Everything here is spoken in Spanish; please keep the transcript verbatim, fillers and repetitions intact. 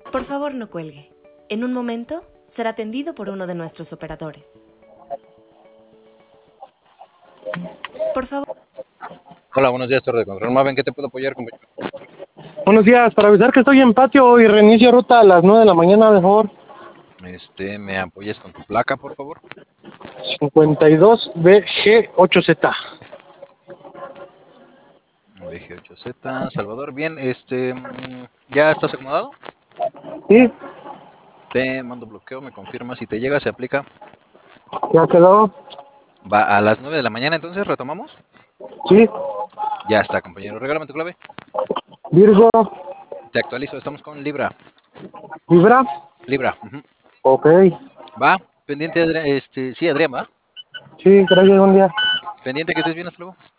Por favor, no cuelgue. En un momento será atendido por uno de nuestros operadores. Por favor. Hola, buenos días, Torre de Control. Maven, ¿qué te puedo apoyar, compañero? Buenos días, para avisar que estoy en patio y reinicio ruta a las nueve de la mañana, por favor. Este, ¿me apoyas con tu placa, por favor? cincuenta y dos B G ocho Z. B G ocho Z, Salvador. Bien, este, ¿ya estás acomodado? Sí, Te mando bloqueo, me confirma. Si te llega, se aplica. ya quedó. Va a las nueve de la mañana, entonces, ¿retomamos? Sí, Ya está, compañero. Regálame tu clave. Virgo, Te actualizo, estamos con Libra. Vibra. Libra. Ujú. Ok. Va, pendiente, Adrián. Este, sí, Adrián, va. Sí, gracias, buen día. Pendiente que estés bien, hasta luego.